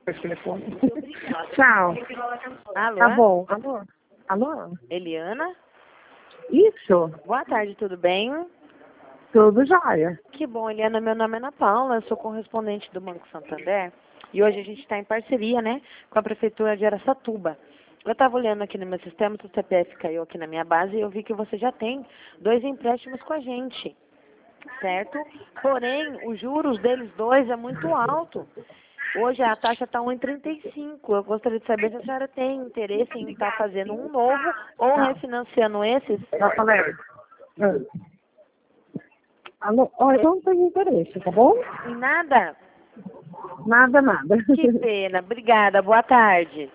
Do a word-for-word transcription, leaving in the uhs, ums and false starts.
telefone. Tchau. Alô? Tá bom. Alô? Alô? Eliana? Isso. Boa tarde, tudo bem? Tudo jóia. Que bom, Eliana. Meu nome é Ana Paula, eu sou correspondente do Banco Santander. E hoje a gente está em parceria, né, com a Prefeitura de Araçatuba. Eu estava olhando aqui no meu sistema, o C P F caiu aqui na minha base e eu vi que você já tem dois empréstimos com a gente, certo? Porém, os juros deles dois é muito alto. Hoje a taxa está um vírgula trinta e cinco. Eu gostaria de saber se a senhora tem interesse em estar fazendo um novo ou Não. refinanciando esses. Já falei. Ah. Alô? Ó, eu não tenho interesse, tá bom? Em nada? Nada, nada. Que pena. Obrigada. Boa tarde.